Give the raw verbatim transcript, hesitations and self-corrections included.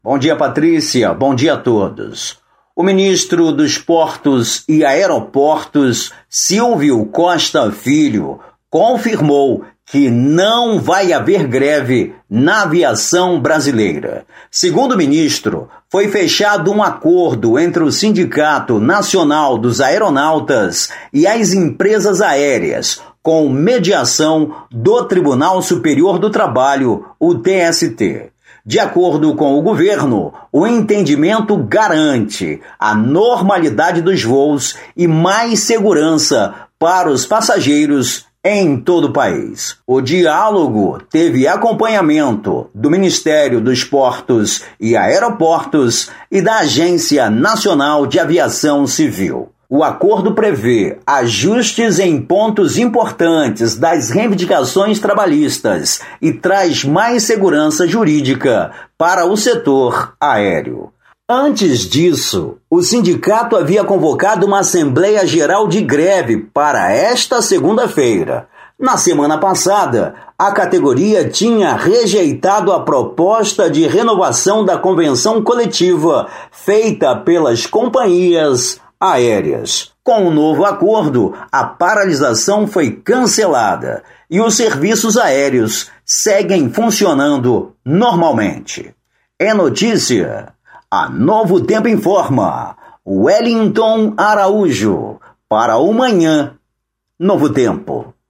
Bom dia, Patrícia. Bom dia a todos. O ministro dos Portos e Aeroportos, Silvio Costa Filho, confirmou que não vai haver greve na aviação brasileira. Segundo o ministro, foi fechado um acordo entre o Sindicato Nacional dos Aeronautas e as empresas aéreas, com mediação do Tribunal Superior do Trabalho, o T S T. De acordo com o governo, o entendimento garante a normalidade dos voos e mais segurança para os passageiros em todo o país. O diálogo teve acompanhamento do Ministério dos Portos e Aeroportos e da Agência Nacional de Aviação Civil. O acordo prevê ajustes em pontos importantes das reivindicações trabalhistas e traz mais segurança jurídica para o setor aéreo. Antes disso, o sindicato havia convocado uma Assembleia Geral de Greve para esta segunda-feira. Na semana passada, a categoria tinha rejeitado a proposta de renovação da convenção coletiva feita pelas companhias aéreas. Com o novo acordo, a paralisação foi cancelada e os serviços aéreos seguem funcionando normalmente. É notícia. A Novo Tempo informa. Wellington Araújo. Para o Manhã Novo Tempo.